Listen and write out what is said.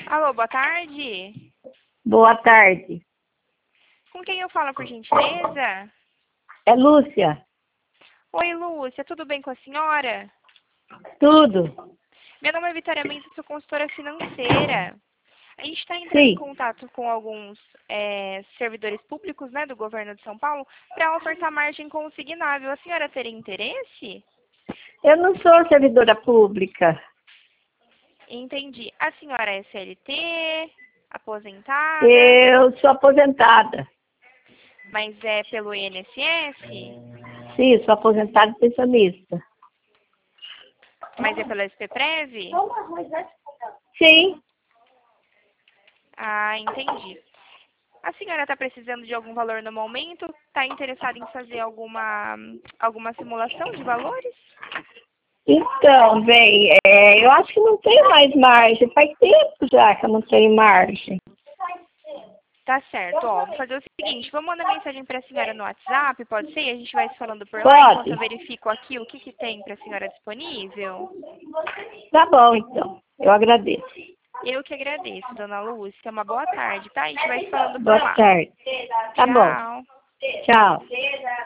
Alô, boa tarde. Boa tarde. Com quem eu falo, por gentileza? É Lúcia? Oi, Lúcia, tudo bem com a senhora? Tudo? Meu nome é Vitória Mendes, sou consultora financeira. A gente está entrando em Sim. contato com alguns servidores públicos, né, do governo de São Paulo para ofertar margem consignável. A senhora teria interesse? Eu não sou servidora pública. Entendi. A senhora é CLT, aposentada, Eu sou aposentada. mas é pelo INSS? Sim, sou aposentada e pensionista. Mas é pela SPPREV? Sim. Ah, entendi. A senhora está precisando de algum valor no momento? Está interessada em fazer alguma simulação de valores? Então, bem, eu acho que não tenho mais margem. Faz tempo já que eu não tenho margem. Tá certo. Ó, vou fazer o seguinte, vou mandar mensagem para a senhora no WhatsApp, pode ser? E a gente vai se falando por lá enquanto Pode? eu verifico aqui o que tem para a senhora disponível. Tá bom, então. Eu agradeço. Eu que agradeço, dona Lúcia. Uma boa tarde, tá? A gente vai se falando por Boa lá. tarde. Tá bom. Tchau. Tchau.